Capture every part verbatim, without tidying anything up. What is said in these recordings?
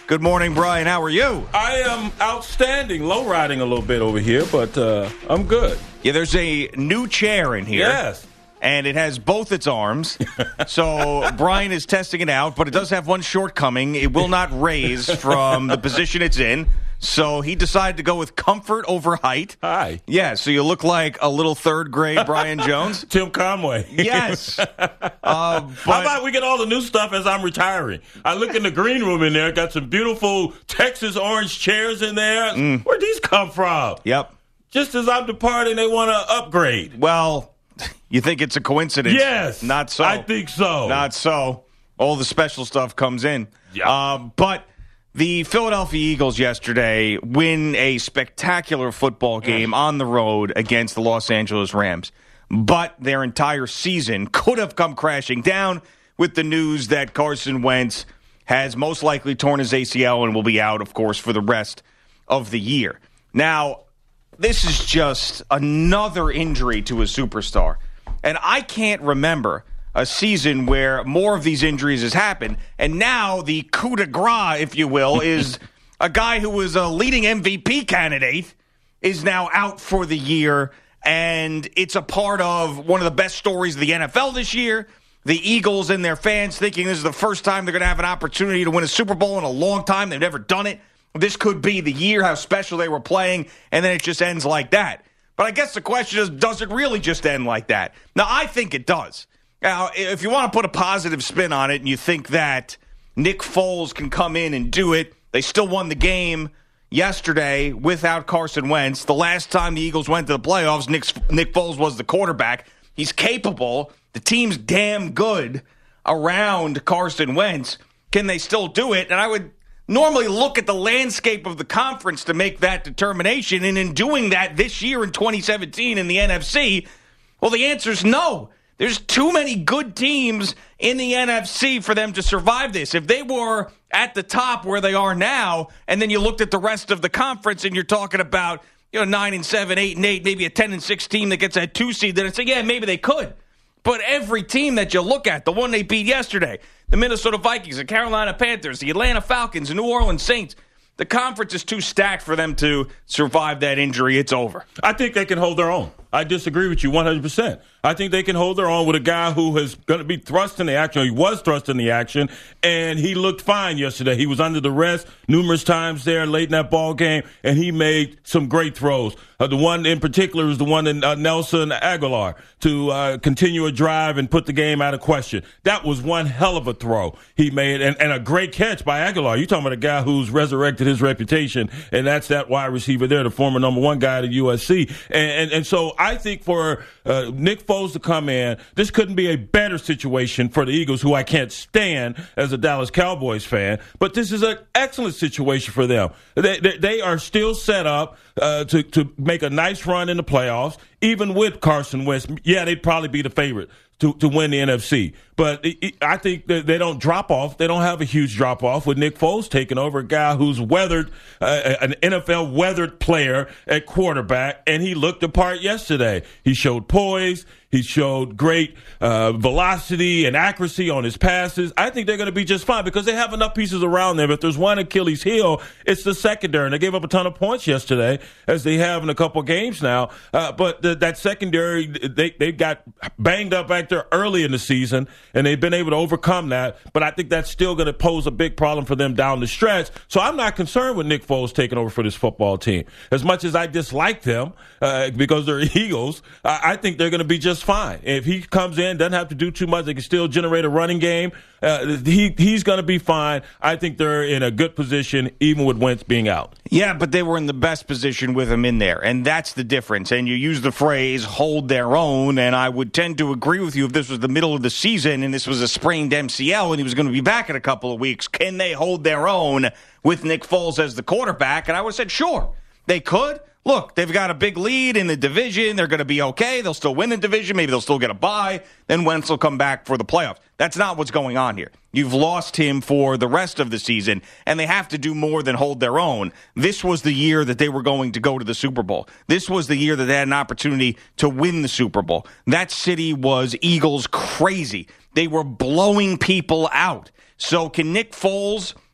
Good morning, Brian. How are you? I am outstanding. Low riding a little bit over here, but uh, I'm good. Yeah, there's a new chair in here. Yes. And it has both its arms. So Brian is testing it out, but it does have one shortcoming. It will not raise from the position it's in. So he decided to go with comfort over height. Hi. Yeah, so you look like a little third grade Brian Jones. Tim Conway. Yes. Uh, but, How about we get all the new stuff as I'm retiring? I look in the green room in there, got some beautiful Texas orange chairs in there. Mm. Where'd these come from? Yep. Just as I'm departing, they want to upgrade. Well, you think it's a coincidence? Yes. Not so. I think so. Not so. All the special stuff comes in. Yeah. Uh, but the Philadelphia Eagles yesterday win a spectacular football game on the road against the Los Angeles Rams. But their entire season could have come crashing down with the news that Carson Wentz has most likely torn his A C L and will be out, of course, for the rest of the year. Now, this is just another injury to a superstar. And I can't remember a season where more of these injuries has happened. And now the coup de grace, if you will, is a guy who was a leading M V P candidate is now out for the year. And it's a part of one of the best stories of the N F L this year. The Eagles and their fans thinking this is the first time they're going to have an opportunity to win a Super Bowl in a long time. They've never done it. This could be the year, how special they were playing, and then it just ends like that. But I guess the question is, does it really just end like that? Now, I think it does. Now, if you want to put a positive spin on it and you think that Nick Foles can come in and do it, they still won the game yesterday without Carson Wentz. The last time the Eagles went to the playoffs, Nick, Nick Foles was the quarterback. He's capable. The team's damn good around Carson Wentz. Can they still do it? And I would normally look at the landscape of the conference to make that determination. And in doing that this year in twenty seventeen in the N F C, well, the answer is no. There's too many good teams in the N F C for them to survive this. If they were at the top where they are now, and then you looked at the rest of the conference and you're talking about, you know, nine and seven, eight and eight, maybe a ten and six team that gets that two seed, then I'd say, yeah, maybe they could. But every team that you look at, the one they beat yesterday, the Minnesota Vikings, the Carolina Panthers, the Atlanta Falcons, the New Orleans Saints, the conference is too stacked for them to survive that injury. It's over. I think they can hold their own. I disagree with you one hundred percent. I think they can hold their own with a guy who is going to be thrust in the action. He was thrust in the action, and he looked fine yesterday. He was under the rest numerous times there late in that ball game, and he made some great throws. Uh, the one in particular is the one in uh, Nelson Aguilar to uh, continue a drive and put the game out of question. That was one hell of a throw he made, and, and a great catch by Aguilar. You're talking about a guy who's resurrected his reputation, and that's that wide receiver there, the former number one guy at U S C. And, and, and so I think for uh, Nick Foles to come in, this couldn't be a better situation for the Eagles, who I can't stand as a Dallas Cowboys fan, but this is an excellent situation for them. They, they, they are still set up uh, to, to make a nice run in the playoffs, even with Carson Wentz. Yeah, they'd probably be the favorite to, to win the N F C. But it, it, I think that they don't drop off. They don't have a huge drop off with Nick Foles taking over, a guy who's weathered, uh, an N F L weathered player at quarterback, and he looked the part yesterday. He showed poise. He showed great uh, velocity and accuracy on his passes. I think they're going to be just fine because they have enough pieces around them. If there's one Achilles heel, it's the secondary. And they gave up a ton of points yesterday, as they have in a couple games now. Uh, but the, that secondary, they, they got banged up back there early in the season, and they've been able to overcome that. But I think that's still going to pose a big problem for them down the stretch. So I'm not concerned with Nick Foles taking over for this football team. As much as I dislike them uh, because they're Eagles, uh, I think they're going to be just fine. If he comes in, doesn't have to do too much, they can still generate a running game. Uh, he he's going to be fine. I think they're in a good position, even with Wentz being out. Yeah, but they were in the best position with him in there, and that's the difference. And you use the phrase hold their own, and I would tend to agree with you if this was the middle of the season and this was a sprained M C L and he was going to be back in a couple of weeks. Can they hold their own with Nick Foles as the quarterback? And I would have said, sure, they could. Look, they've got a big lead in the division. They're going to be okay. They'll still win the division. Maybe they'll still get a bye. Then Wentz will come back for the playoffs. That's not what's going on here. You've lost him for the rest of the season, and they have to do more than hold their own. This was the year that they were going to go to the Super Bowl. This was the year that they had an opportunity to win the Super Bowl. That city was Eagles crazy. They were blowing people out. So can Nick Foles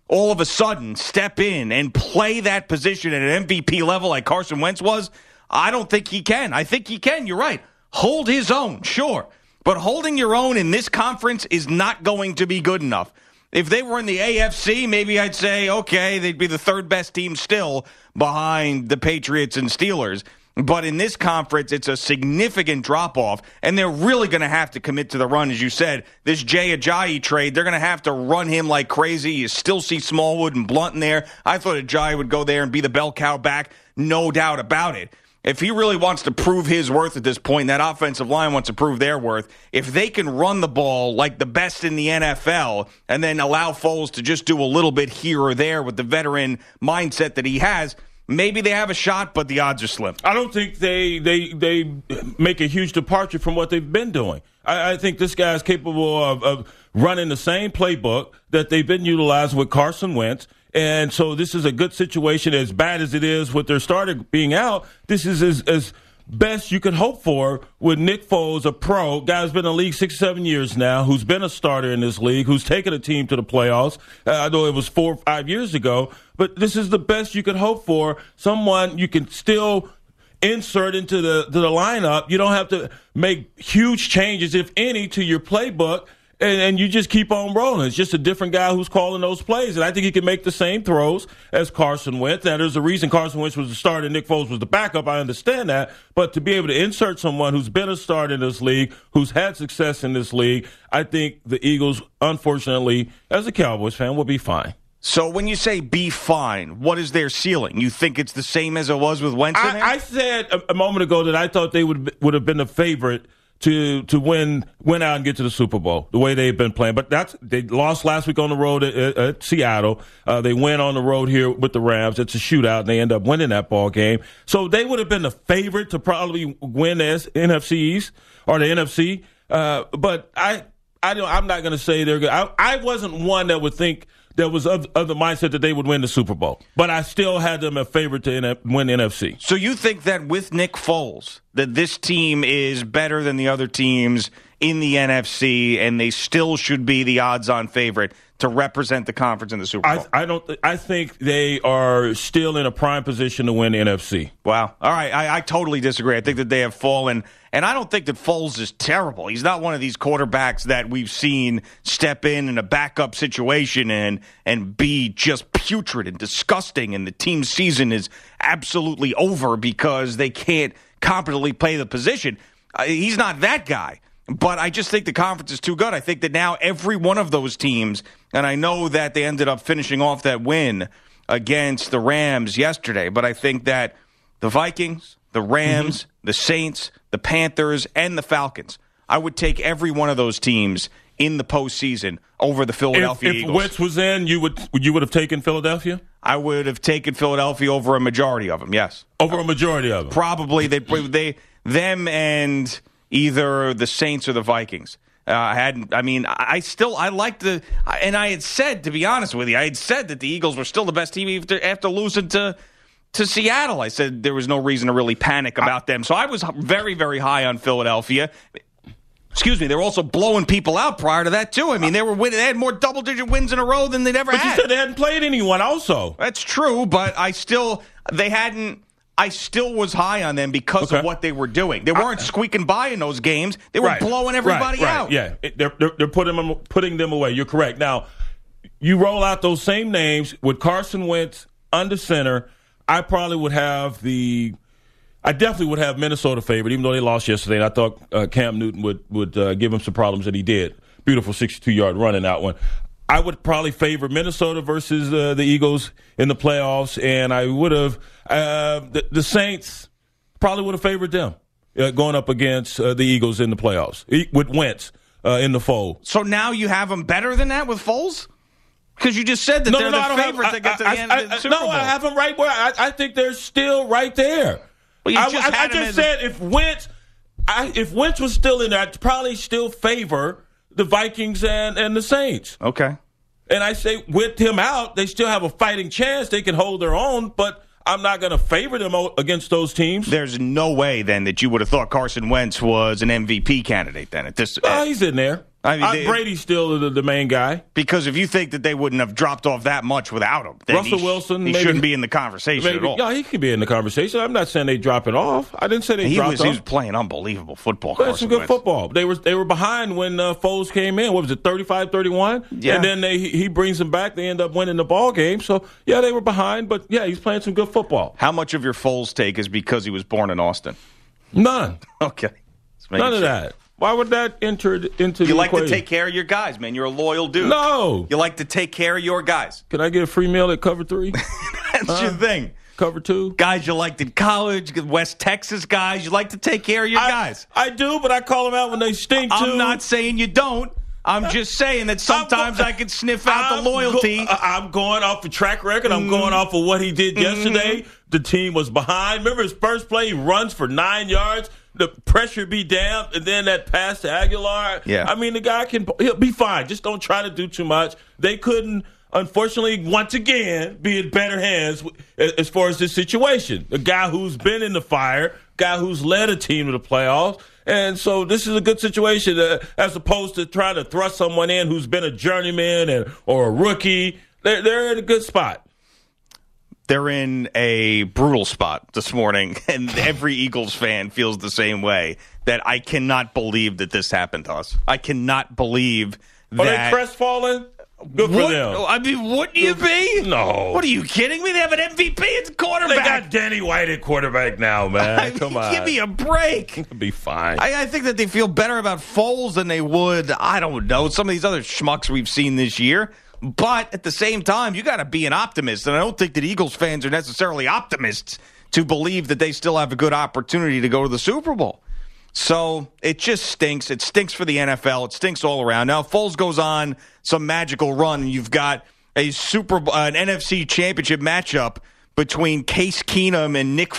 all of a sudden step in and play that position at an M V P level like Carson Wentz was, I don't think he can. I think he can. You're right. Hold his own, sure. But holding your own in this conference is not going to be good enough. If they were in the A F C, maybe I'd say, okay, they'd be the third best team still behind the Patriots and Steelers. But in this conference, it's a significant drop-off, and they're really going to have to commit to the run. As you said, this Jay Ajayi trade, they're going to have to run him like crazy. You still see Smallwood and Blunt in there. I thought Ajayi would go there and be the bell cow back, no doubt about it. If he really wants to prove his worth at this point, and that offensive line wants to prove their worth, if they can run the ball like the best in the N F L and then allow Foles to just do a little bit here or there with the veteran mindset that he has, maybe they have a shot, but the odds are slim. I don't think they they they make a huge departure from what they've been doing. I, I think this guy is capable of, of running the same playbook that they've been utilizing with Carson Wentz. And so this is a good situation, as bad as it is with their starter being out. This is as, as best you could hope for with Nick Foles, a pro, guy who's been in the league six, seven years now, who's been a starter in this league, who's taken a team to the playoffs. Uh, I know it was four or five years ago, but this is the best you could hope for. Someone you can still insert into the, to the lineup. You don't have to make huge changes, if any, to your playbook. And, and you just keep on rolling. It's just a different guy who's calling those plays. And I think he can make the same throws as Carson Wentz. Now, there's a reason Carson Wentz was the starter and Nick Foles was the backup. I understand that. But to be able to insert someone who's been a starter in this league, who's had success in this league, I think the Eagles, unfortunately, as a Cowboys fan, will be fine. So when you say be fine, what is their ceiling? You think it's the same as it was with Wentz in there? I, I said a, a moment ago that I thought they would would have been the favorite to to win win out and get to the Super Bowl, the way they've been playing. But that's they lost last week on the road at, at, at Seattle. Uh, they went on the road here with the Rams. It's a shootout, and they end up winning that ball game. So they would have been the favorite to probably win the N F C East or the N F C. Uh, but I, I don't, I'm not going to say they're good. I, I wasn't one that would think that was of, of the mindset that they would win the Super Bowl. But I still had them a favorite to N F, win the N F C. So you think that with Nick Foles, that this team is better than the other teams in the N F C, and they still should be the odds-on favorite to represent the conference in the Super Bowl? I, I don't. I think they are still in a prime position to win the N F C. Wow. All right. I, I totally disagree. I think that they have fallen, and I don't think that Foles is terrible. He's not one of these quarterbacks that we've seen step in in a backup situation and and be just putrid and disgusting, and the team's season is absolutely over because they can't competently play the position. Uh, he's not that guy. But I just think the conference is too good. I think that now every one of those teams, and I know that they ended up finishing off that win against the Rams yesterday, but I think that the Vikings, the Rams, mm-hmm. the Saints, the Panthers, and the Falcons, I would take every one of those teams in the postseason over the Philadelphia if, if Eagles. If Wentz was in, you would you would have taken Philadelphia? I would have taken Philadelphia over a majority of them, yes. Over a majority of them? Probably. They, they them and either the Saints or the Vikings. Uh, I hadn't. I mean, I still I like the, and I had said, to be honest with you, I had said that the Eagles were still the best team after, after losing to to Seattle. I said there was no reason to really panic about them. So I was very, very high on Philadelphia. Excuse me. They were also blowing people out prior to that too. I mean, they were winning. They had more double digit wins in a row than they'd ever but had. But you said they hadn't played anyone. Also, that's true. But I still they hadn't. I still was high on them because okay. of what they were doing. They weren't I, squeaking by in those games. They were right, blowing everybody right, right, out. Yeah, they're, they're, they're putting them, putting them away. You're correct. Now, you roll out those same names with Carson Wentz under center. I probably would have the – I definitely would have Minnesota favored, even though they lost yesterday. And I thought uh, Cam Newton would, would uh, give him some problems, and he did. Beautiful sixty-two-yard run in that one. I would probably favor Minnesota versus uh, the Eagles in the playoffs, and I would have uh, the, the Saints probably would have favored them uh, going up against uh, the Eagles in the playoffs with Wentz uh, in the fold. So now you have them better than that with Foles? Because you just said that no, they're no, the favorite to get to the I, end I, of the I, Super no, Bowl. I have them right where I, I think they're still right there. Well, you I, just, I, I just said the... if Wentz, I, if Wentz was still in there, I'd probably still favor the Vikings and, and the Saints. Okay. And I say with him out, they still have a fighting chance. They can hold their own, but I'm not going to favor them against those teams. There's no way then that you would have thought Carson Wentz was an M V P candidate then at this. Oh, he's in there. I mean, uh, they, Brady's still the, the main guy. Because if you think that they wouldn't have dropped off that much without him, then Russell he, Wilson, he maybe, shouldn't be in the conversation maybe, at all. Yeah, he could be in the conversation. I'm not saying they drop it off. I didn't say they he dropped was, off. He was playing unbelievable football. Playing some good Wentz. football. They were they were behind when uh, Foles came in. What was it, thirty-five thirty-one? Yeah. And then they, he brings them back. They end up winning the ball game. So, yeah, they were behind. But, yeah, he's playing some good football. How much of your Foles take is because he was born in Austin? None. Okay. None of that. Why would that enter into You the like equation? to take care of your guys, man. You're a loyal dude. No. You like to take care of your guys. Can I get a free meal at Cover three? That's Uh, your thing. Cover two? Guys you liked in college, West Texas guys, you like to take care of your I, guys. I do, but I call them out when they stink, too. I'm not saying you don't. I'm just saying that sometimes go- I can sniff out I'm the loyalty. Go, I'm going off the track record. I'm going off of what he did yesterday. Mm-hmm. The team was behind. Remember his first play? He runs for nine yards. The pressure be down, and then that pass to Aguilar. Yeah. I mean, the guy can he'll be fine. Just don't try to do too much. They couldn't, unfortunately, once again, be in better hands as far as this situation. A guy who's been in the fire, guy who's led a team to the playoffs. And so this is a good situation uh, as opposed to trying to thrust someone in who's been a journeyman and, or a rookie. They're, they're in a good spot. They're in a brutal spot this morning, and every Eagles fan feels the same way, that I cannot believe that this happened to us. I cannot believe that. Are they crestfallen? Good for What? them. I mean, wouldn't you be? No. What are you kidding me? They have an M V P. It's They quarterback. got Danny White at quarterback now, man. I mean, Come on. give me a break. It'll be fine. I, I think that they feel better about Foles than they would, I don't know, some of these other schmucks we've seen this year. But at the same time, you got to be an optimist. And I don't think that Eagles fans are necessarily optimists to believe that they still have a good opportunity to go to the Super Bowl. So it just stinks. It stinks for the N F L. It stinks all around. Now, if Foles goes on some magical run, and you've got a Super uh, an N F C Championship matchup between Case Keenum and Nick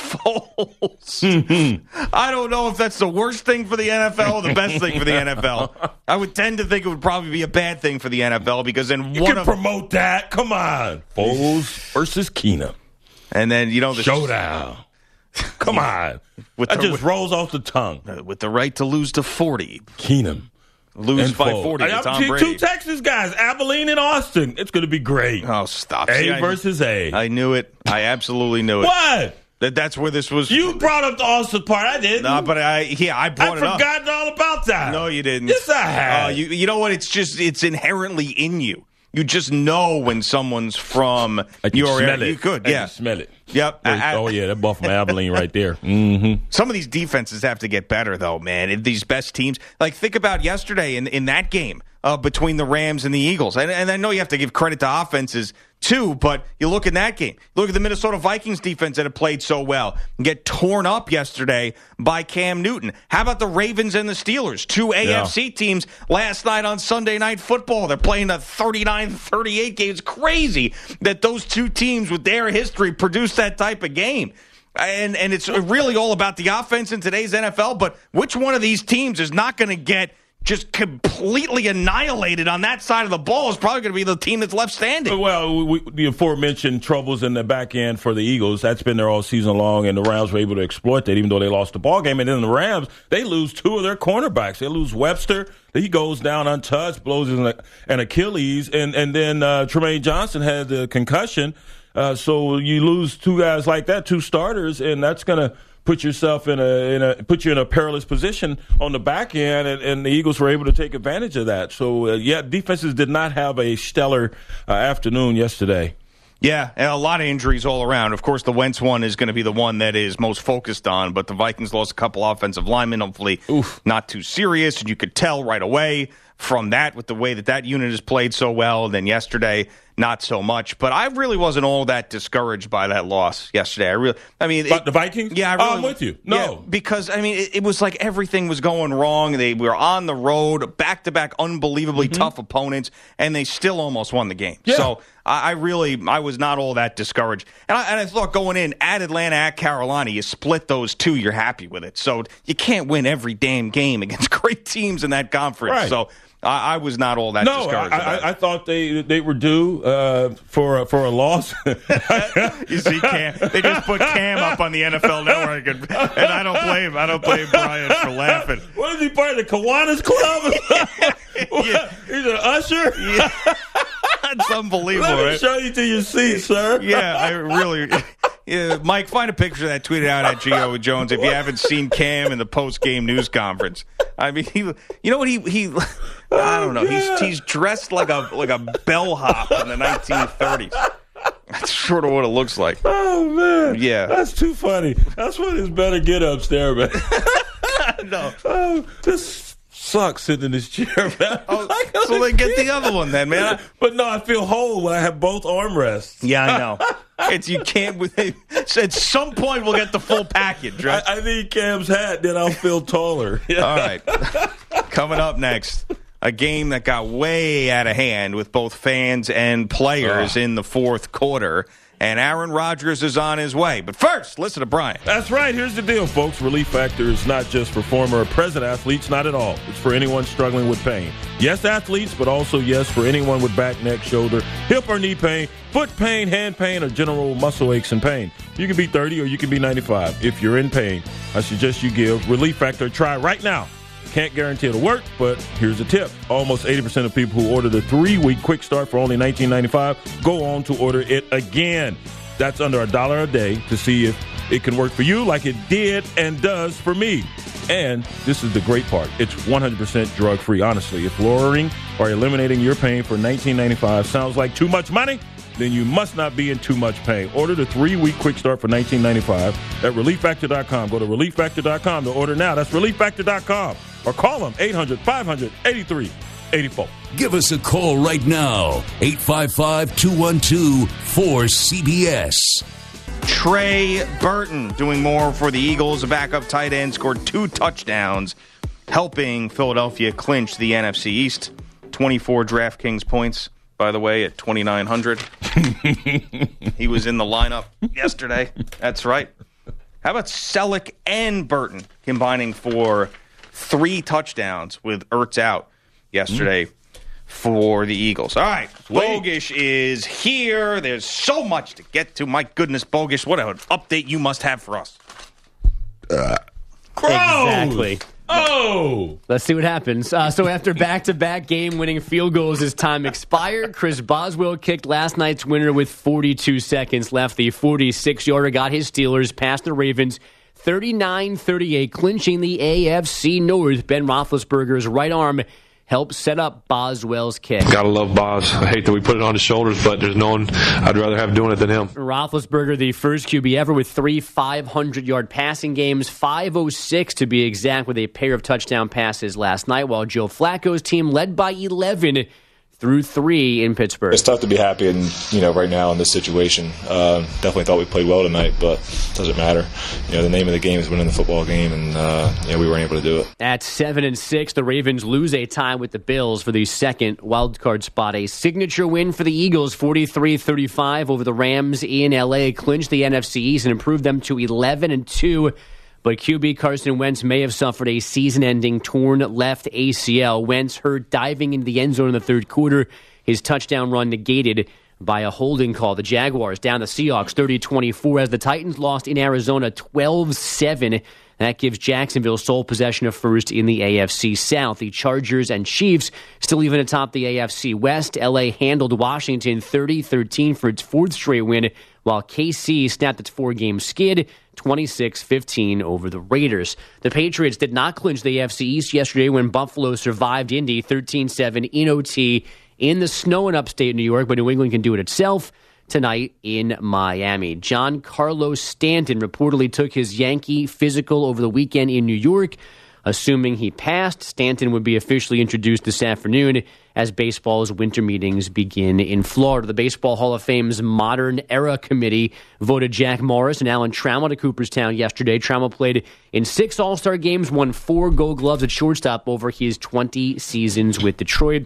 Foles. I don't know if that's the worst thing for the N F L or the best thing for the N F L. I would tend to think it would probably be a bad thing for the N F L because then You one can of promote that. Come on. Foles versus Keenum. and then you know the Showdown. Come on. With that the- just rolls off the tongue. with the right to lose to forty, Keenum. lose and by Foles. forty to I- Tom two, Brady. two Texas guys, Abilene and Austin. It's going to be great. Oh, stop! A See, I- versus A. I knew it. I absolutely knew it. What? That that's where this was. You brought up the Austin part. I didn't. No, but I yeah I I've brought it up. forgotten all about that. No, you didn't. Yes, I have. Uh, you you know what? It's just it's inherently in you. You just know when someone's from I can your smell area. it. You could, I yeah. can smell it. Yep. Wait, I- I- oh, yeah, that ball from Abilene right there. Mm-hmm. Some of these defenses have to get better, though, man. If these best teams, like think about yesterday in in that game uh, between the Rams and the Eagles, and, and I know you have to give credit to offenses too, but you look at that game. Look at the Minnesota Vikings defense that have played so well and get torn up yesterday by Cam Newton. How about the Ravens and the Steelers? Two A F C yeah. teams last night on Sunday Night Football. They're playing a thirty-nine thirty-eight game. It's crazy that those two teams with their history produced that type of game. And and it's really all about the offense in today's N F L, but which one of these teams is not going to get just completely annihilated on that side of the ball is probably going to be the team that's left standing. Well, we, the aforementioned troubles in the back end for the Eagles, that's been there all season long, and the Rams were able to exploit that even though they lost the ball game. And then the Rams, they lose two of their cornerbacks. They lose Webster. He goes down untouched, blows an Achilles, and, and then uh, Tremaine Johnson had the concussion. Uh, so you lose two guys like that, two starters, and that's going to put yourself in a, in a put you in a perilous position on the back end, and, and the Eagles were able to take advantage of that. So, uh, yeah, defenses did not have a stellar uh, afternoon yesterday. Yeah, and a lot of injuries all around. Of course, the Wentz one is going to be the one that is most focused on, but the Vikings lost a couple offensive linemen, hopefully Oof. not too serious, and you could tell right away from that with the way that that unit has played so well, and then yesterday not so much. But I really wasn't all that discouraged by that loss yesterday. I really, I mean, but it, the Vikings. Yeah, I really, oh, I'm with you. No, yeah, because I mean, it, it was like everything was going wrong. They were on the road, back to back, unbelievably mm-hmm. tough opponents, and they still almost won the game. Yeah. So I, I really, I was not all that discouraged. And I, and I thought going in at Atlanta, at Carolina, you split those two, you're happy with it. So you can't win every damn game against great teams in that conference. Right. So I, I was not all that no, discouraged. I, I, I thought they they were due uh, for a, for a loss. You see, Cam, they just put Cam up on the N F L Network, and, and I don't blame I don't blame Brian for laughing. What is he part of the Kiwanis Club? Yeah. He's an usher. Yeah. That's unbelievable. Let me right? show you to your seat, sir. Yeah, I really. Yeah, Mike, find a picture of that tweeted out at Gio Jones if you haven't seen Cam in the post game news conference. I mean, he, you know what he he. I don't know. He's he's dressed like a like a bellhop in the nineteen thirties. That's sort of what it looks like. Oh man, yeah, that's too funny. That's what his better get ups there, man. No, oh, this sucks sitting in this chair, man. Oh, so then get the other one, then, man. But no, I feel whole when I have both armrests. Yeah, I know. It's you can't. At some point, we'll get the full package, right? I, I need Cam's hat, then I'll feel taller. All right. Coming up next, a game that got way out of hand with both fans and players uh. in the fourth quarter. And Aaron Rodgers is on his way. But first, listen to Brian. That's right. Here's the deal, folks. Relief Factor is not just for former or present athletes. Not at all. It's for anyone struggling with pain. Yes, athletes, but also, yes, for anyone with back, neck, shoulder, hip or knee pain, foot pain, hand pain, or general muscle aches and pain. You can be thirty or you can be ninety-five. If you're in pain, I suggest you give Relief Factor a try right now. Can't guarantee it'll work, but here's a tip. Almost eighty percent of people who order the three-week quick start for only nineteen ninety-five go on to order it again. That's under a dollar a day to see if it can work for you like it did and does for me. And this is the great part. It's one hundred percent drug-free, honestly. If lowering or eliminating your pain for nineteen ninety-five sounds like too much money, then you must not be in too much pain. Order the three-week quick start for nineteen ninety-five at relief factor dot com. Go to relief factor dot com to order now. That's relief factor dot com. Or call them eight hundred, five hundred, eighty-three eighty-four. Give us a call right now, eight five five, two one two, four C B S. Trey Burton doing more for the Eagles. A backup tight end scored two touchdowns, helping Philadelphia clinch the N F C East. twenty-four DraftKings points, by the way, at twenty-nine hundred. He was in the lineup yesterday. That's right. How about Selleck and Burton combining for three touchdowns with Ertz out yesterday mm. for the Eagles? All right, Sweet. Bogish is here. There's so much to get to. My goodness, Bogish, what an update you must have for us. Uh, exactly. Oh! Let's see what happens. Uh, so after back-to-back game-winning field goals as time expired, Chris Boswell kicked last night's winner with forty-two seconds left. The forty-six-yarder got his Steelers past the Ravens thirty-nine thirty-eight, clinching the A F C North. Ben Roethlisberger's right arm helped set up Boswell's kick. Gotta love Bos. I hate that we put it on his shoulders, but there's no one I'd rather have doing it than him. Roethlisberger, the first Q B ever with three five hundred-yard passing games, five oh six to be exact, with a pair of touchdown passes last night, while Joe Flacco's team led by eleven through three in Pittsburgh. It's tough to be happy, in, you know, right now in this situation. Uh, definitely thought we played well tonight, but it doesn't matter. You know, the name of the game is winning the football game, and uh, you know, we weren't able to do it. At seven and six, the Ravens lose a tie with the Bills for the second wildcard spot. A signature win for the Eagles, forty-three thirty-five over the Rams in L A, clinched the N F C East and improved them to eleven and two. But Q B Carson Wentz may have suffered a season-ending torn left A C L. Wentz hurt diving into the end zone in the third quarter. His touchdown run negated by a holding call. The Jaguars down the Seahawks thirty twenty-four as the Titans lost in Arizona twelve seven. That gives Jacksonville sole possession of first in the A F C South. The Chargers and Chiefs still even atop the A F C West. L A handled Washington thirty thirteen for its fourth straight win, while K C snapped its four-game skid twenty-six fifteen over the Raiders. The Patriots did not clinch the A F C East yesterday when Buffalo survived Indy thirteen seven in O T in the snow in upstate New York, but New England can do it itself tonight in Miami. Giancarlo Stanton reportedly took his Yankee physical over the weekend in New York. Assuming he passed, Stanton would be officially introduced this afternoon as baseball's winter meetings begin in Florida. The Baseball Hall of Fame's Modern Era Committee voted Jack Morris and Alan Trammell to Cooperstown yesterday. Trammell played in six All-Star games, won four Gold Gloves at shortstop over his twenty seasons with Detroit.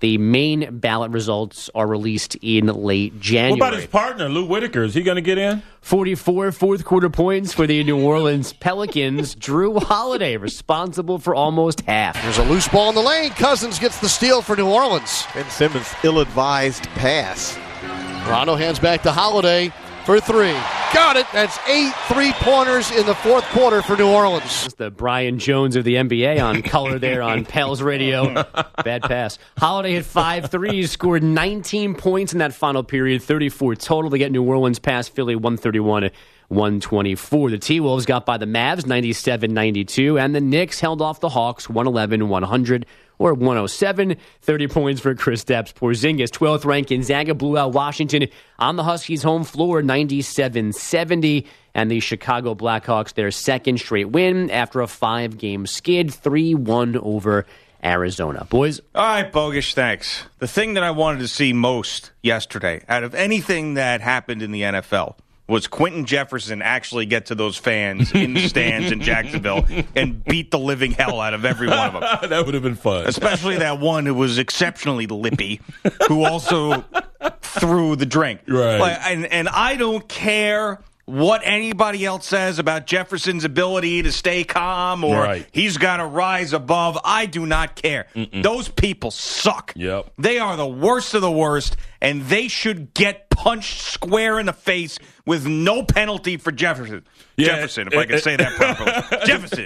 The main ballot results are released in late January. What about his partner, Lou Whitaker? Is he going to get in? forty-four fourth quarter points for the New Orleans Pelicans. Drew Holiday responsible for almost half. There's a loose ball in the lane. Cousins gets the steal for New Orleans. Ben Simmons, ill-advised pass. Rondo hands back to Holiday for three. Got it. That's eight three-pointers in the fourth quarter for New Orleans. It's the Brian Jones of the N B A on color there on Pels Radio. Bad pass. Holiday hit five threes, scored nineteen points in that final period, thirty-four total to get New Orleans past Philly, one thirty-one one twenty-four. The T-Wolves got by the Mavs, ninety-seven ninety-two, and the Knicks held off the Hawks, one eleven one hundred. Or one oh seven, thirty points for Kristaps Porzingis. twelfth ranked Gonzaga blew out Washington on the Huskies' home floor, ninety-seven seventy. And the Chicago Blackhawks, their second straight win after a five-game skid, three one over Arizona. Boys? All right, Bogish, thanks. The thing that I wanted to see most yesterday, out of anything that happened in the N F L, was Quentin Jefferson actually get to those fans in the stands in Jacksonville and beat the living hell out of every one of them. That would have been fun. Especially that one who was exceptionally lippy, who also threw the drink. Right. Like, and, and I don't care what anybody else says about Jefferson's ability to stay calm or right. he's got to rise above. I do not care. Mm-mm. Those people suck. Yep. They are the worst of the worst, and they should get punched square in the face with no penalty for Jefferson. Yeah, Jefferson, if it, I can it, say that properly. Jefferson.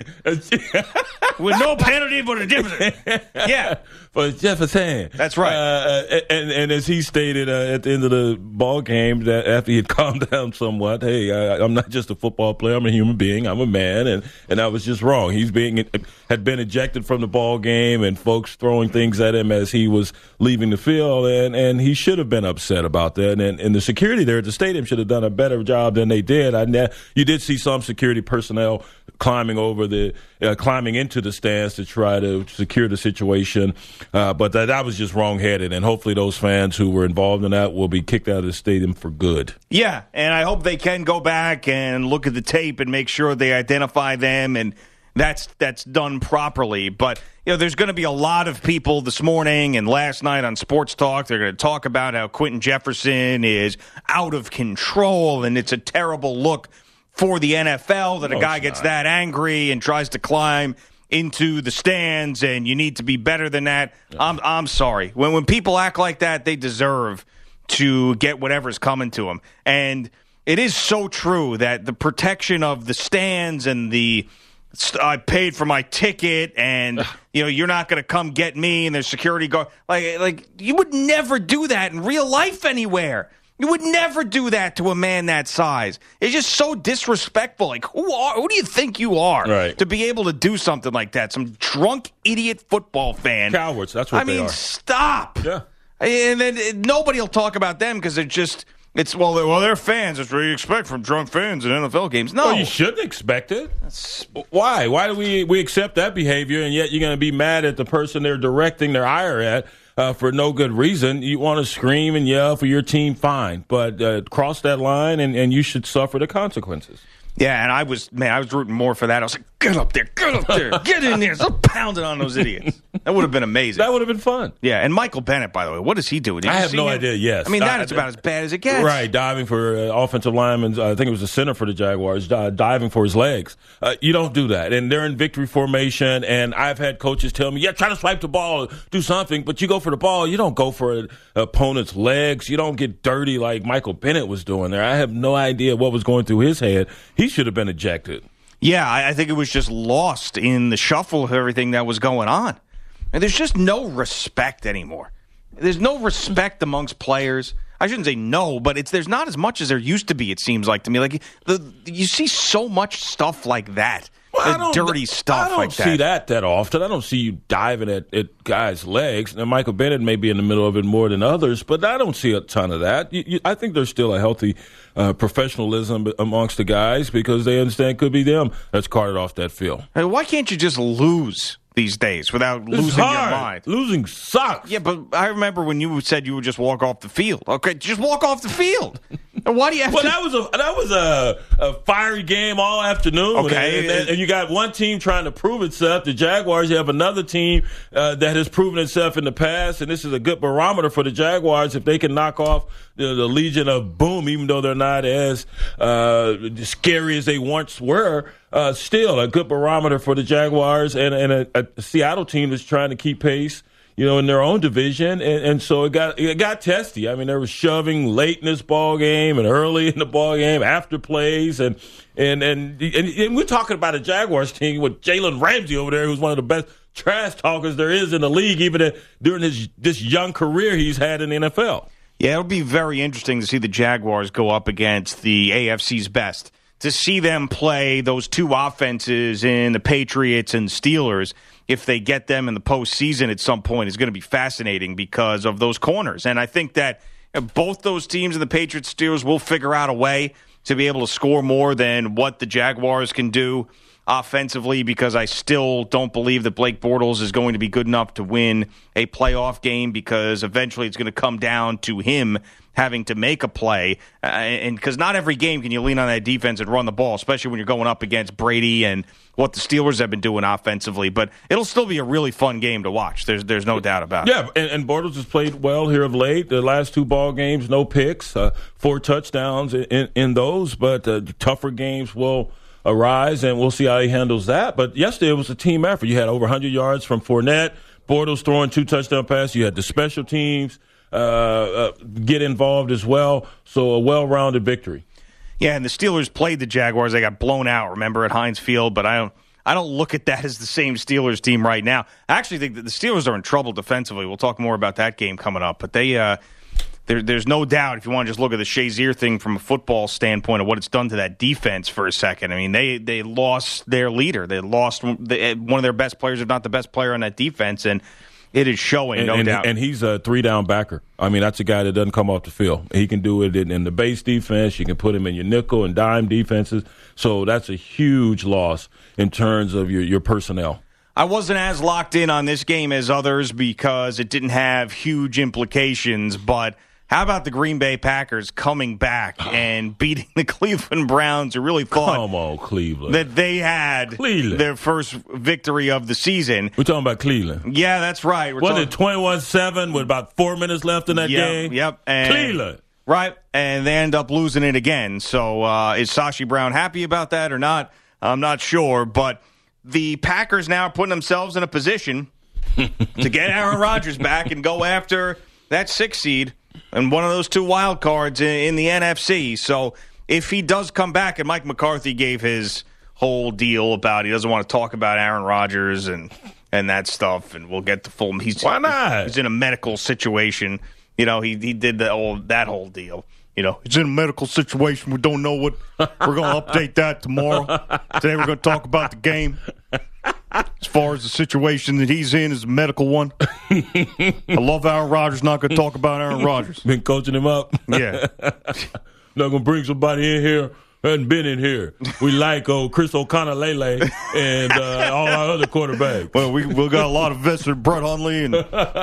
With no penalty for the Jefferson. Yeah. For Jefferson. That's right. Uh, and, and as he stated uh, at the end of the ball game, that after he had calmed down somewhat, hey, I, I'm not just a football player. I'm a human being. I'm a man. And, and I was just wrong. He's being had been ejected from the ball game and folks throwing things at him as he was leaving the field. And, and he should have been upset about that. And, and the security there at the stadium should have done a better job than they did. I ne- you did see some security personnel climbing over the, uh, climbing into the stands to try to secure the situation. Uh, but that, that was just wrong-headed, and hopefully those fans who were involved in that will be kicked out of the stadium for good. Yeah, and I hope they can go back and look at the tape and make sure they identify them, and that's that's done properly. But, you know, there's going to be a lot of people this morning and last night on Sports Talk. They're going to talk about how Quentin Jefferson is out of control, and it's a terrible look for the N F L that no, a guy gets not. that angry and tries to climb into the stands, and you need to be better than that. Yeah. I'm I'm sorry. When when people act like that, they deserve to get whatever's coming to them. And it is so true that the protection of the stands and the I paid for my ticket, and you know you're not going to come get me, and there's security guard. Like like you would never do that in real life anywhere. You would never do that to a man that size. It's just so disrespectful. Like, who are? Who do you think you are right. to be able to do something like that? Some drunk idiot football fan. Cowards. That's what I they mean, are. Stop. Yeah. And then it, nobody will talk about them because it's just it's well, they're, well, they're fans. That's what you expect from drunk fans in N F L games. No, well, you shouldn't expect it. That's... Why? Why do we we accept that behavior, and yet you're going to be mad at the person they're directing their ire at? Uh, for no good reason. You want to scream and yell for your team, fine. But uh, cross that line, and, and you should suffer the consequences. Yeah, and I was, man, I was rooting more for that. I was like, get up there, get up there, get in there, stop pounding on those idiots. That would have been amazing. That would have been fun. Yeah, and Michael Bennett, by the way, what does he do? Did I you have see no him? idea, yes. I mean, that uh, is about as bad as it gets. Right, diving for uh, offensive linemen. Uh, I think it was the center for the Jaguars, uh, diving for his legs. Uh, you don't do that. And they're in victory formation, and I've had coaches tell me, yeah, try to swipe the ball, do something, but you go for the ball. You don't go for an opponent's legs. You don't get dirty like Michael Bennett was doing there. I have no idea what was going through his head. He should have been ejected. Yeah, I think it was just lost in the shuffle of everything that was going on. And there's just no respect anymore. There's no respect amongst players. I shouldn't say no, but it's there's not as much as there used to be, it seems like to me. Like the you see so much stuff like that. Well, dirty stuff I don't like that. see that that often. I don't see you diving at, at guys' legs. Now, Michael Bennett may be in the middle of it more than others, but I don't see a ton of that. You, you, I think there's still a healthy uh, professionalism amongst the guys because they understand it could be them that's carted off that field. Hey, why can't you just lose these days without it's losing hard. your mind? Losing sucks. Yeah, but I remember when you said you would just walk off the field. Okay, just walk off the field. Why do you have well, to? that was a that was a, a fiery game all afternoon. Okay. And, and, and you got one team trying to prove itself. The Jaguars. You have another team uh, that has proven itself in the past, and this is a good barometer for the Jaguars if they can knock off the, the Legion of Boom, even though they're not as uh, scary as they once were. Uh, still a good barometer for the Jaguars and, and a, a Seattle team that's trying to keep pace, you know, in their own division. And, and so it got it got testy. I mean, there was shoving late in this ball game and early in the ball game after plays. And and, and, and, and we're talking about a Jaguars team with Jalen Ramsey over there, who's one of the best trash talkers there is in the league, even at, during his this young career he's had in the N F L. Yeah, it'll be very interesting to see the Jaguars go up against the A F C's best. To see them play those two offenses in the Patriots and Steelers, if they get them in the postseason at some point, is going to be fascinating because of those corners. And I think that both those teams in the Patriots Steelers will figure out a way to be able to score more than what the Jaguars can do offensively, because I still don't believe that Blake Bortles is going to be good enough to win a playoff game, because eventually it's going to come down to him having to make a play. Uh, and because not every game can you lean on that defense and run the ball, especially when you're going up against Brady and what the Steelers have been doing offensively. But it'll still be a really fun game to watch. There's there's no doubt about yeah, it. Yeah, and, and Bortles has played well here of late. The last two ball games, no picks, uh, four touchdowns in, in those. But uh, tougher games will arise, and we'll see how he handles that. But yesterday it was a team effort. You had over one hundred yards from Fournette, Bortles throwing two touchdown passes. You had the special teams uh, uh, get involved as well. So a well-rounded victory. Yeah, and the Steelers played the Jaguars. They got blown out, remember, at Heinz Field. But I don't I don't look at that as the same Steelers team right now. I actually think that the Steelers are in trouble defensively. We'll talk more about that game coming up. But they uh, there, there's no doubt, if you want to just look at the Shazier thing from a football standpoint of what it's done to that defense for a second. I mean, they, they lost their leader. They lost one of their best players, if not the best player on that defense, and it is showing, and, no and, doubt. And he's a three-down backer. I mean, that's a guy that doesn't come off the field. He can do it in, in the base defense. You can put him in your nickel and dime defenses. So that's a huge loss in terms of your, your personnel. I wasn't as locked in on this game as others because it didn't have huge implications, but how about the Green Bay Packers coming back and beating the Cleveland Browns, who really thought Come on, Cleveland. that they had Cleveland. their first victory of the season? We're talking about Cleveland. Yeah, that's right. We're Wasn't talking- it twenty-one seven with about four minutes left in that yep, game? Yep. And, Cleveland. Right, and they end up losing it again. So uh, is Sashi Brown happy about that or not? I'm not sure, but the Packers now are putting themselves in a position to get Aaron Rodgers back and go after that sixth seed and one of those two wild cards in, in the N F C. So if he does come back, and Mike McCarthy gave his whole deal about he doesn't want to talk about Aaron Rodgers and, and that stuff, and we'll get the full. He's, Why not? He's in a medical situation. You know, he he did the whole, that whole deal. You know, he's in a medical situation. We don't know what. We're going to update that tomorrow. Today we're going to talk about the game. As far as the situation that he's in is a medical one. I love Aaron Rodgers. Not going to talk about Aaron Rodgers. Been coaching him up. Yeah. Not going to bring somebody in here who hasn't been in here. We like old Chris O'Connor-Lele and uh, all our other quarterbacks. Well, we we got a lot of veteran Brett Hundley and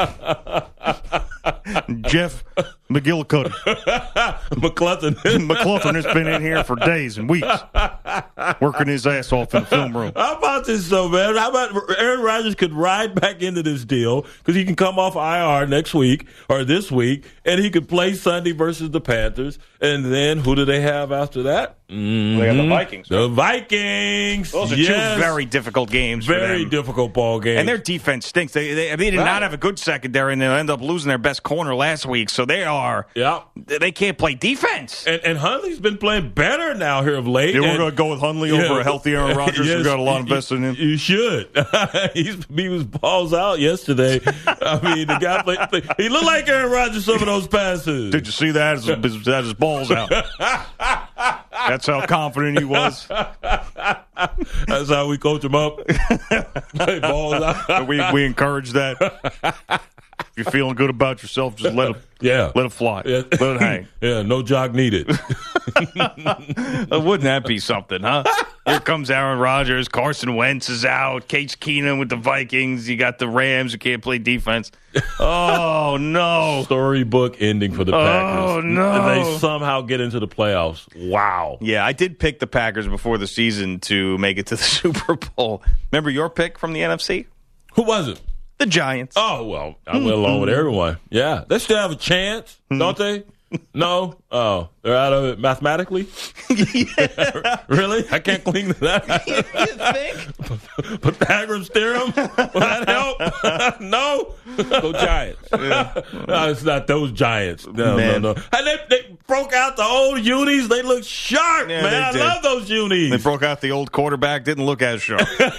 Jeff McGillicuddy. McClellan. McClellan has been in here for days and weeks, working his ass off in the film room. How about this, though, man? How about Aaron Rodgers could ride back into this deal because he can come off I R next week or this week, and he could play Sunday versus the Panthers. And then who do they have after that? Mm-hmm. They got the Vikings. The Vikings. Those are yes. two very difficult games. Very for them. difficult ball games. And their defense stinks. They, they, they did Right. not have a good secondary, and they'll end up losing their best corner last week. So they are, yeah. they can't play defense. And, and Hundley's been playing better now here of late. Yeah, we're And- going to go with Hundley Yeah. over a healthy Aaron Rodgers. Yes, We've got a lot you- invested in him. You should. He's, he was balls out yesterday. I mean, the guy played, played, he looked like Aaron Rodgers some of those passes. Did you see that? As his, as his balls out. That's how confident he was. That's how we coach him up. Play balls out. we we encourage that. If you're feeling good about yourself, just let it, Yeah. let it fly. Yeah. Let it hang. Yeah, no jog needed. Wouldn't that be something, huh? Here comes Aaron Rodgers. Carson Wentz is out. Case Keenum with the Vikings. You got the Rams who can't play defense. Oh, no. Storybook ending for the Packers. Oh, no. They somehow get into the playoffs. Wow. Yeah, I did pick the Packers before the season to make it to the Super Bowl. Remember your pick from the N F C? Who was it? The Giants. Oh, well, I went along with everyone. Yeah. They still have a chance, don't they? No? Oh, they're out of it mathematically? Yeah. Really? I can't cling to that. You think? Pythagoras theorem? Will that help? No? Go Giants. Yeah. No, it's not those Giants. No, Man. no, no. And they, they broke out the old unis. They look sharp, Yeah, man. I they did. love those unis. They broke out the old quarterback, didn't look as sharp. What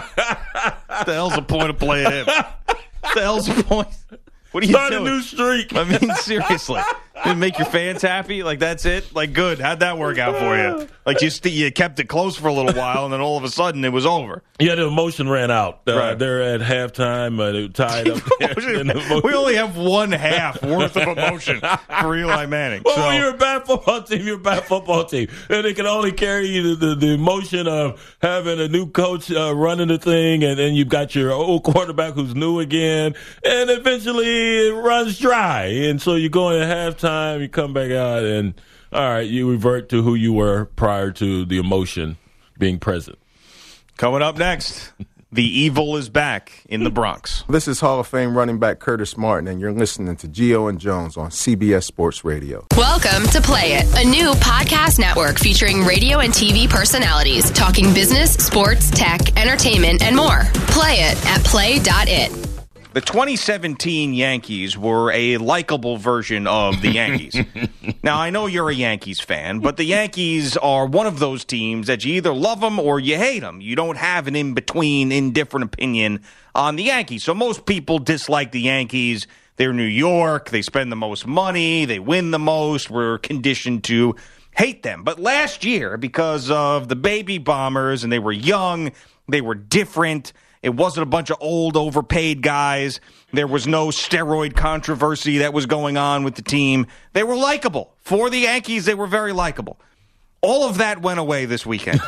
the hell's the point of playing him? What the hell's the point? What are you Start doing? a new streak. I mean, seriously. Did it make your fans happy? Like, that's it? Like, good. How'd that work out for you? Like, you, st- you kept it close for a little while, and then all of a sudden it was over. Yeah, the emotion ran out. Uh, Right. They're at halftime. Uh, they were tied up. And the emotion- We only have one half worth of emotion for Eli Manning. Well, so, when you're a bad football team, you're a bad football team. And it can only carry you the, the, the emotion of having a new coach uh, running the thing, and then you've got your old quarterback who's new again, and eventually it runs dry. And so you go in at halftime, you come back out, and all right, you revert to who you were prior to the emotion being present. coming up next, the evil is back in the Bronx. This is Hall of Fame running back Curtis Martin, and you're listening to Gio and Jones on C B S Sports Radio. Welcome to Play It, a new podcast network featuring radio and T V personalities talking business, sports, tech, entertainment, and more. Play it at play dot it. The twenty seventeen Yankees were a likable version of the Yankees. Now, I know you're a Yankees fan, but the Yankees are one of those teams that you either love them or you hate them. You don't have an in-between, indifferent opinion on the Yankees. So most people dislike the Yankees. They're New York. They spend the most money. They win the most. We're conditioned to hate them. But last year, because of the baby boomers, and they were young, they were different. It wasn't a bunch of old, overpaid guys. There was no steroid controversy that was going on with the team. They were likable. For the Yankees, they were very likable. All of that went away this weekend.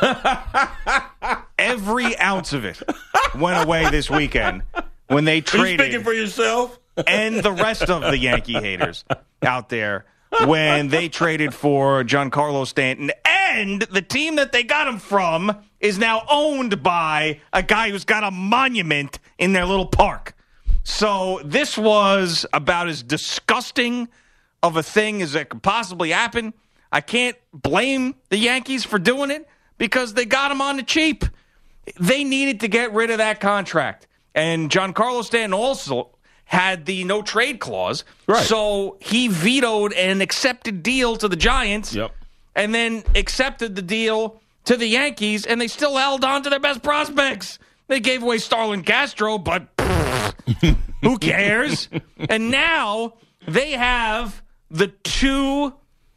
Every ounce of it went away this weekend when they Are you traded. speaking for yourself? And the rest of the Yankee haters out there when they traded for Giancarlo Stanton. And the team that they got him from is now owned by a guy who's got a monument in their little park. So this was about as disgusting of a thing as it could possibly happen. I can't blame the Yankees for doing it because they got him on the cheap. They needed to get rid of that contract. And Giancarlo Stanton also had the no trade clause. Right. So he vetoed an accepted deal to the Giants. Yep. And then accepted the deal to the Yankees, and they still held on to their best prospects. They gave away Starlin Castro, but pff, who cares? And now they have the two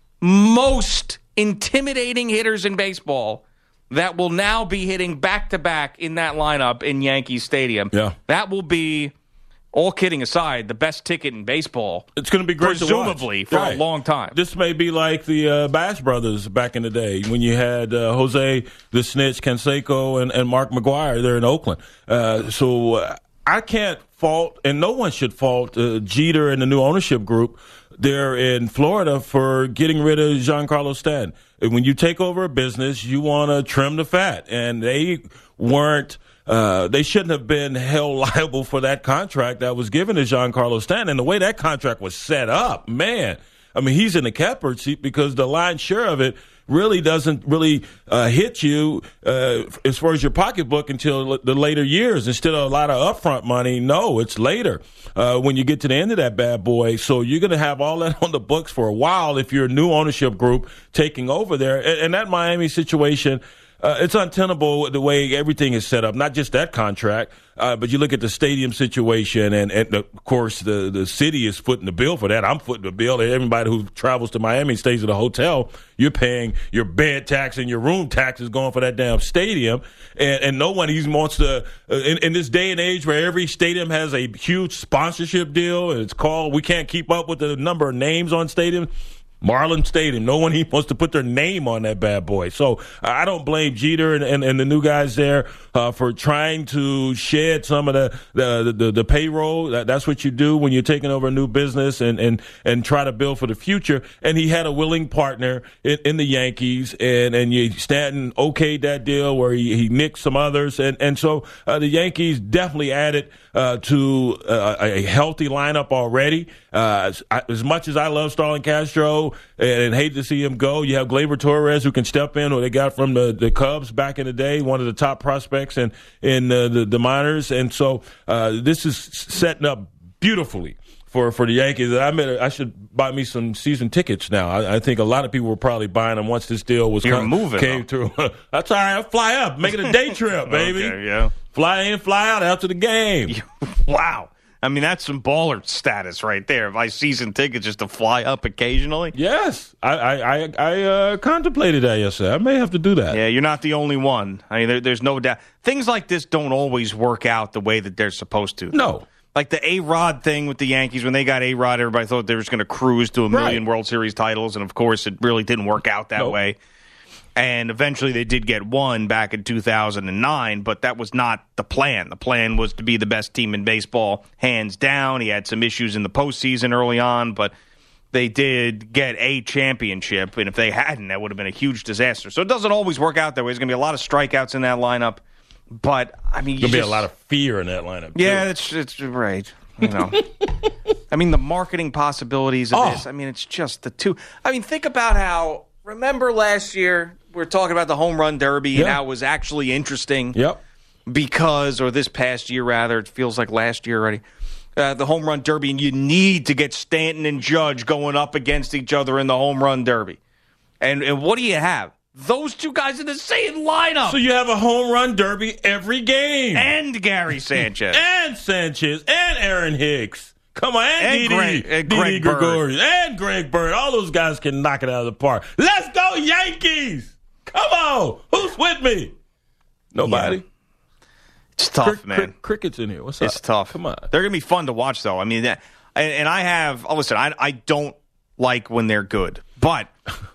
most intimidating hitters in baseball that will now be hitting back-to-back in that lineup in Yankee Stadium. Yeah. That will be, all kidding aside, the best ticket in baseball. It's going to be great presumably to watch. for Right. a long time. This may be like the uh, Bash Brothers back in the day when you had uh, Jose the Snitch Canseco and, and Mark McGwire there in Oakland. Uh, so uh, I can't fault, and no one should fault uh, Jeter and the new ownership group there in Florida for getting rid of Giancarlo Stanton. When you take over a business, you want to trim the fat, and they weren't. Uh, they shouldn't have been held liable for that contract that was given to Giancarlo Stanton. And the way that contract was set up, man, I mean, he's in the catbird seat because the lion's share of it really doesn't really uh, hit you uh, as far as your pocketbook until the later years. Instead of a lot of upfront money, no, it's later uh, when you get to the end of that bad boy. So you're going to have all that on the books for a while if you're a new ownership group taking over there. And, and that Miami situation, Uh, it's untenable the way everything is set up, not just that contract, uh, but you look at the stadium situation, and, and of course, the, the city is footing the bill for that. I'm footing the bill. Everybody who travels to Miami stays at a hotel. You're paying your bed tax and your room tax is going for that damn stadium, and, and no one even wants to, uh, in, in this day and age where every stadium has a huge sponsorship deal, and it's called, we can't keep up with the number of names on stadiums. Marlin Stadium. No one he wants to put their name on that bad boy. So I don't blame Jeter and, and, and the new guys there uh, for trying to shed some of the the, the, the payroll. That, that's what you do when you're taking over a new business and, and, and try to build for the future. And he had a willing partner in, in the Yankees, and, and you, Stanton okayed that deal where he, he nicked some others. And, and so uh, the Yankees definitely added uh, to uh, a healthy lineup already. Uh, as, as much as I love Starlin Castro and, and hate to see him go, you have Gleyber Torres who can step in, who they got from the, the Cubs back in the day, one of the top prospects in, in uh, the, the minors. And so uh, this is setting up beautifully for, for the Yankees. I mean, I should buy me some season tickets now. I, I think a lot of people were probably buying them once this deal was You're come, moving, came through. That's all right. I'll fly up, make it a day trip, baby. Okay, yeah. Fly in, fly out after the game. Wow. I mean, that's some baller status right there. If I season tickets just to fly up occasionally. Yes. I I, I, I uh, contemplated that yesterday. I may have to do that. Yeah, you're not the only one. I mean, there, there's no doubt. Things like this don't always work out the way that they're supposed to. No. Like the A-Rod thing with the Yankees. When they got A-Rod, everybody thought they were just going to cruise to a million Right. World Series titles. And, of course, it really didn't work out that Nope. way. And eventually they did get one back in two thousand nine, but that was not the plan. The plan was to be the best team in baseball, hands down. He had some issues in the postseason early on, but they did get a championship. And if they hadn't, that would have been a huge disaster. So it doesn't always work out that way. There's going to be a lot of strikeouts in that lineup. But, I mean, There'll you be just, a lot of fear in that lineup. yeah, too. it's it's right. You know, I mean, the marketing possibilities of Oh. this. I mean, it's just the two. I mean, think about how. Remember last year we were talking about the home run derby and Yeah. how it was actually interesting. Yep. Because, or this past year rather, it feels like last year already. Uh, the home run derby, and you need to get Stanton and Judge going up against each other in the home run derby. And and what do you have? Those two guys in the same lineup. So you have a home run derby every game. And Gary Sanchez. And Sanchez. And Aaron Hicks. Come on, and, And Didi, Greg- and Didi Greg Bird. Gregorius, and Greg Bird. All those guys can knock it out of the park. Let's go, Yankees! Come on, who's with me? Nobody. Yeah. It's tough, Crick, man. Crick, cricket's in here. What's up? It's tough. Come on. They're going to be fun to watch, though. I mean, that, and, and I have, oh, listen, I, I don't like when they're good. But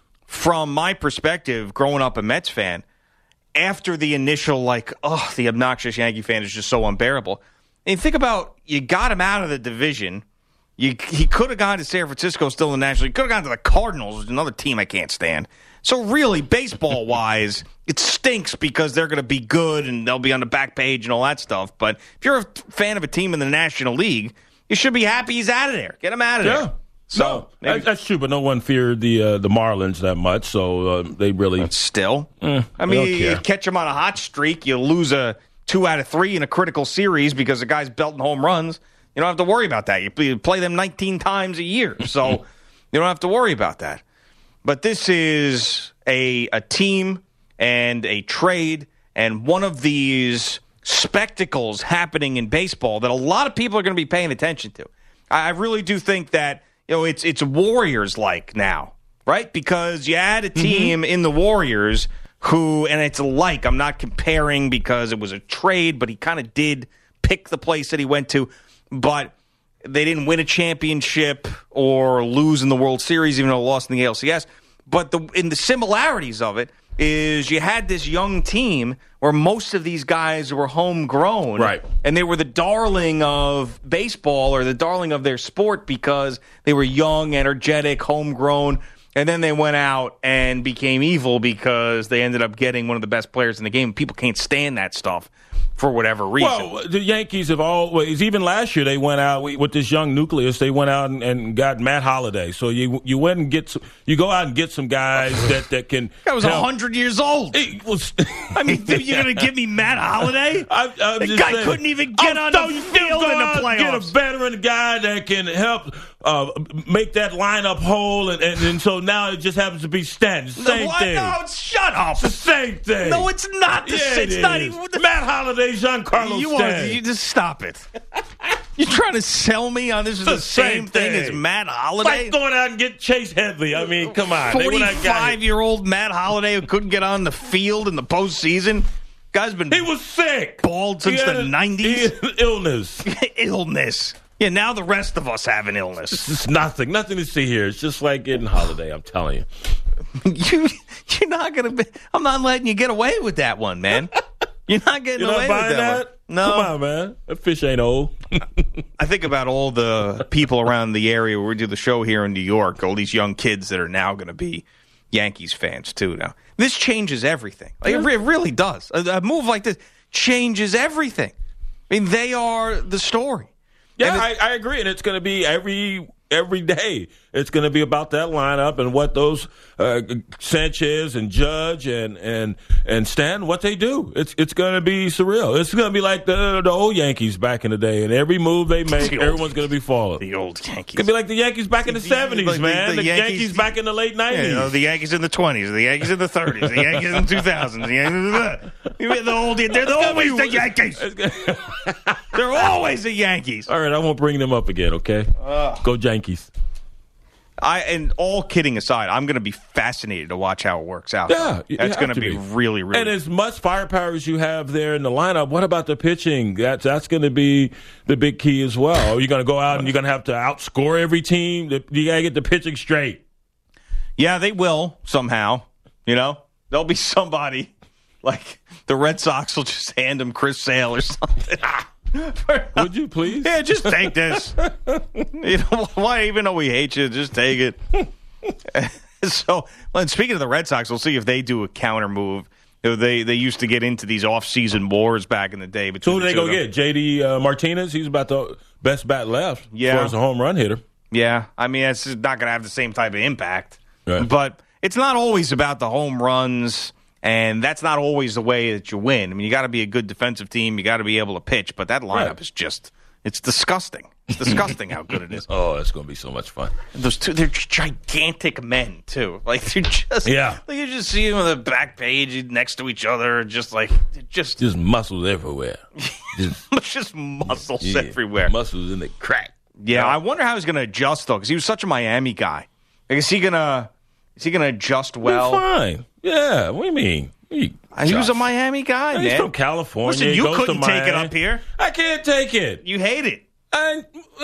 from my perspective, growing up a Mets fan, after the initial, like, oh, the obnoxious Yankee fan is just so unbearable. And think about, you got him out of the division. You, he could have gone to San Francisco still in the National League. Could have gone to the Cardinals, which is another team I can't stand. So really, baseball-wise, it stinks because they're going to be good and they'll be on the back page and all that stuff. But if you're a fan of a team in the National League, you should be happy he's out of there. Get him out of Yeah. there. So no, maybe, that, that's true, but no one feared the uh, the Marlins that much, so uh, they really. still, Eh, I they mean, don't you care. catch him on a hot streak, you lose a two out of three in a critical series because the guy's belting home runs. You don't have to worry about that. You play, you play them nineteen times a year, so you don't have to worry about that. But this is a a team and a trade and one of these spectacles happening in baseball that a lot of people are going to be paying attention to. I, I really do think that, you know, it's it's Warriors-like now, right? Because you had a team mm-hmm. in the Warriors who, and it's like, I'm not comparing because it was a trade, but he kind of did pick the place that he went to, but they didn't win a championship or lose in the World Series, even though they lost in the A L C S. But the in the similarities of it is you had this young team where most of these guys were homegrown. Right. And they were the darling of baseball or the darling of their sport because they were young, energetic, homegrown. And then they went out and became evil because they ended up getting one of the best players in the game. People can't stand that stuff for whatever reason. Well, the Yankees have always, even last year, they went out with this young nucleus. They went out and, and got Matt Holliday. So you you went and get some, you go out and get some guys that, that can. That was help. one hundred years old. It was, I mean, dude, you're going to give me Matt Holliday? I, I'm the just guy saying, couldn't even get I'm on so the you field go in the out and Get a playoffs. veteran guy that can help uh, make that lineup whole, and, and, and so now it just happens to be Stanton. Same no, thing. No, shut up. It's the same thing. No, it's not the Yeah, same. it It's not is. even the Matt Holliday, Giancarlo You are. Stanton. You just stop it. You're trying to sell me on this is It's the, the same, same thing. thing. as Matt It's Holliday. like going out and get Chase Headley. I mean, come on. They went out and got him. forty-five-year-old Matt Holliday who couldn't get on the field in the postseason. Guy's been He was sick. bald since He had the a- nineties. he had illness. Illness. Yeah, now the rest of us have an illness. It's nothing. Nothing to see here. It's just like getting holiday, I'm telling you. you you're not going to be – I'm not letting you get away with that one, man. You're not getting You're away not with that, that one. No. Come on, man. That fish ain't old. I think about all the people around the area where we do the show here in New York, all these young kids that are now going to be Yankees fans too now. This changes everything. Like, yeah. It, re- it really does. A, a move like this changes everything. I mean, they are the story. Yeah, I, I agree, and it's going to be every every day. It's going to be about that lineup and what those uh, Sanchez and Judge and and and Stanton, what they do. It's it's going to be surreal. It's going to be like the the old Yankees back in the day, and every move they make, the everyone's going to be following. The old Yankees. It's going to be like the Yankees back in the seventies, like man. The, the, the Yankees, Yankees back in the late nineties. Yeah, you know, the Yankees in the twenties, the Yankees in the thirties, the Yankees in the two thousands. The Yankees, the old, they're always the Yankees. They're always the Yankees. All right, I won't bring them up again, okay? Uh, Go Yankees. I and all kidding aside, I'm going to be fascinated to watch how it works out. Yeah, that's going to be, be really, really. And as much firepower as you have there in the lineup, what about the pitching? That's that's going to be the big key as well. Are you going to go out and you're going to have to outscore every team? You got to get the pitching straight. Yeah, they will somehow. You know, there'll be somebody like the Red Sox will just hand them Chris Sale or something. Would you please? Yeah, just take this. You know, why even though we hate you, just take it. So, well, and speaking of the Red Sox, we'll see if they do a counter move. You know, they they used to get into these off-season wars back in the day. So who the they go get? J D uh, Martinez? He's about the best bat left yeah. as far as a home run hitter. Yeah, I mean, it's not going to have the same type of impact. Right. But it's not always about the home runs. And that's not always the way that you win. I mean, you got to be a good defensive team. You got to be able to pitch. But that lineup right. is just, it's disgusting. It's disgusting how good it is. Oh, it's going to be so much fun. And those two, they're gigantic men, too. Like, they're just, yeah. Like, you just see them on the back page next to each other. Just like, just. Just muscles everywhere. Just, just muscles yeah, everywhere. Muscles in the crack. Yeah, I wonder how he's going to adjust, though, because he was such a Miami guy. Like, is he going to, is he going to adjust well? He's fine. Yeah, what do you mean? He, he was a Miami guy, man. He's from California. Listen, you couldn't take it up here. I can't take it. You hate it. I,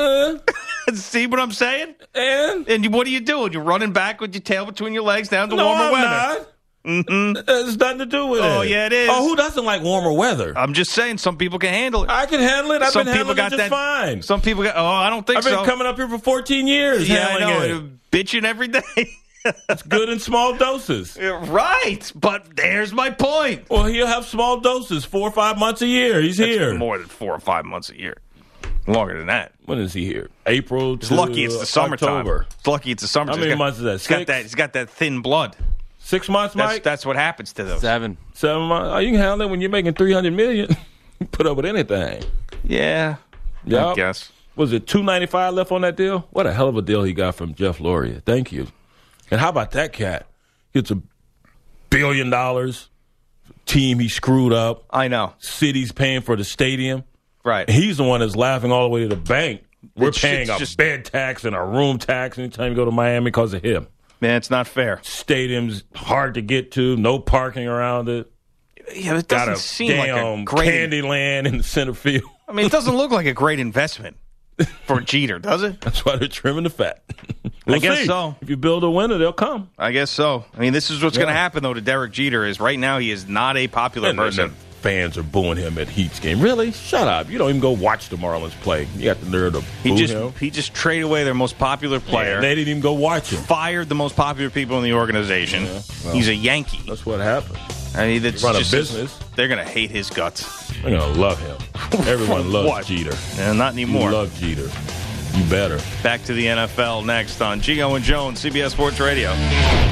uh, See what I'm saying? And? And you, what are you doing? You're running back with your tail between your legs down to no, warmer I'm weather. Not. Mm-hmm. It's nothing to do with oh, it. Oh, yeah, it is. Oh, who doesn't like warmer weather? I'm just saying, some people can handle it. I can handle it. I've some been handling got it just that, fine. Some people got, oh, I don't think I've so. I've been coming up here for fourteen years yeah, I know. it. Bitching every day. It's good in small doses. Right, but there's my point. Well, he'll have small doses, four or five months a year. He's That's here. More than four or five months a year. Longer than that. When is he here? April to It's lucky it's the summertime. October. It's lucky it's the summertime. How many got, months is that? He's Six? got that, he's got that thin blood. Six months, That's, Mike? that's what happens to those. Seven. Seven months. Oh, you can handle it when you're making three hundred million dollars. You put up with anything. Yeah. Yep. I guess. Was it two ninety-five left on that deal? What a hell of a deal he got from Jeff Lurie. Thank you. And how about that cat? Gets a billion dollars. Team he screwed up. I know. City's paying for the stadium. Right. He's the one that's laughing all the way to the bank. We're It's- paying it's a just- bed tax and a room tax anytime you go to Miami because of him. Man, it's not fair. Stadium's hard to get to. No parking around it. Yeah, it Got doesn't a seem like a damn great. candy land in the center field. I mean, it doesn't look like a great investment for Jeter, does it? That's why they're trimming the fat. We'll I guess see. so. If you build a winner, they'll come. I guess so. I mean, this is what's Yeah. going to happen, though, to Derek Jeter is right now he is not a popular And, person. and the fans are booing him at Heat's game. Really? Shut up. You don't even go watch the Marlins play. You got the nerve to He boo just him. he just traded away their most popular player. Yeah, they didn't even go watch him. Fired the most popular people in the organization. Yeah, well, He's a Yankee. That's what happened. I mean, that's run a just, business. They're going to hate his guts. They're going to love him. Everyone loves What? Jeter. Yeah, not anymore. You love Jeter. You better. Back to the N F L next on Gio and Jones, C B S Sports Radio.